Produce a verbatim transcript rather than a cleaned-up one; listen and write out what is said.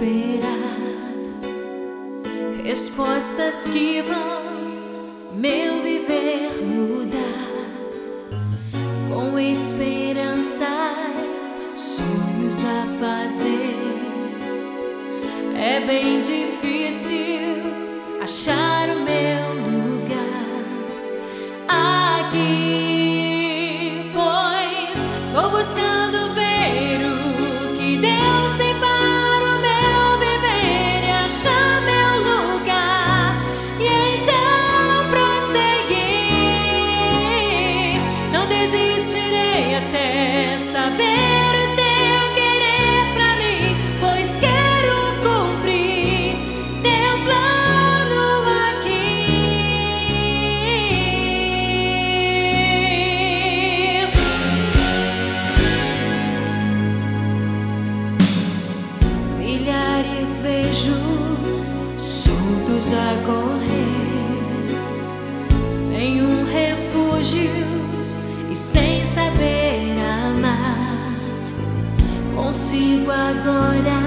esperar respostas que vão meu viver mudar, com esperanças, sonhos a fazer. É bem difícil achar o meu lugar aqui, pois vou buscando ver o que Deus tem para o meu viver e achar meu lugar, e então prosseguir. Não desistirei até saber o teu querer pra mim, pois quero cumprir teu plano aqui. Milhares vejo soltos a correr, sem um refúgio e sem saber amar. Consigo agora